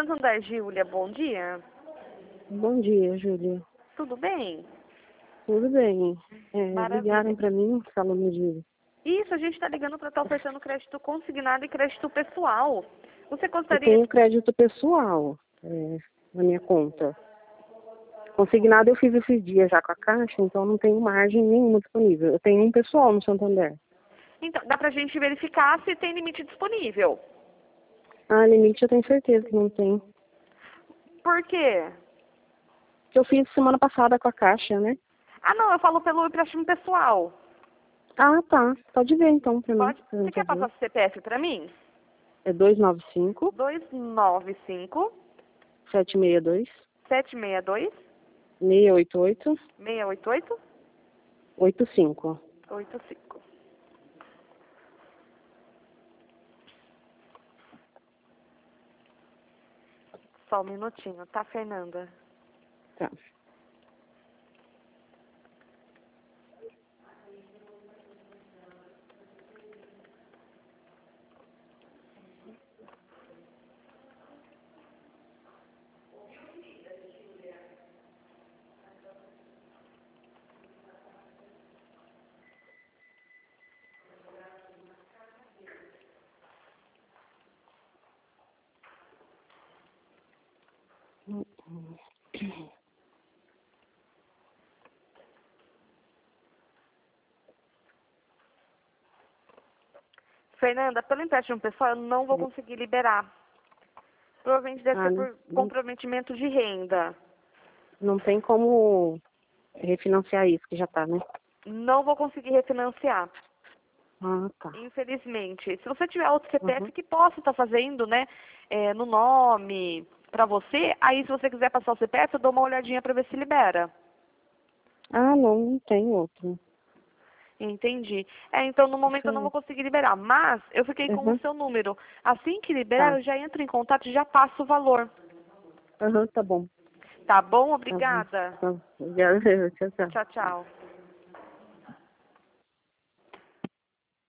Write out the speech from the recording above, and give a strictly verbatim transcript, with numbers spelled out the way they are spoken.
Santander, Júlia, bom dia. Bom dia, Júlia. Tudo bem? Tudo bem. É, Maravilha. ligaram para mim falando de... Isso, a gente está ligando para estar ofertando crédito consignado e crédito pessoal. Você Eu gostaria... tenho crédito pessoal é, na minha conta. Consignado eu fiz esses dias já com a Caixa, então não tenho margem nenhuma disponível. Eu tenho um pessoal no Santander. Então, dá pra gente verificar se tem limite disponível. Ah, limite eu tenho certeza que não tem. Por quê? Que eu fiz semana passada com a Caixa, né? Ah, não, eu falo pelo empréstimo pessoal. Ah, tá. Pode ver então pra mim. Pode? pra Você mim quer fazer. passar o C P F para mim? É dois nove cinco, dois nove cinco, sete seis dois, sete seis dois, seis oito oito, seis oito oito, oito cinco. oito cinco. Só um minutinho, tá, Fernanda? Tá. Fernanda, pelo empréstimo pessoal eu não vou conseguir liberar. Provavelmente deve Ah, ser não, por não, comprometimento de renda. não tem como refinanciar isso que já tá, né? Não vou conseguir refinanciar, Ah, tá. infelizmente. Se você tiver outro C P F Uhum. que possa estar fazendo, né, é, no nome, pra você, aí se você quiser passar o C P F, eu dou uma olhadinha pra ver se libera. Ah, não, não tem outro. Entendi. É, então no momento eu não vou Isso conseguir liberar, mas eu fiquei é. com o Uhum. seu número. Assim que liberar, Tá. eu já entro em contato e já passo o valor. Aham, tá bom. Tá bom? Tá bom. Obrigada. Tá. Obrigada. Tchau, tchau. Tchau, tchau.